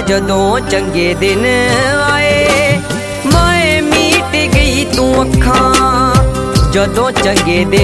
जदों चंगे दिन आए माए मीट गई तू अखां जदों चंगे दिन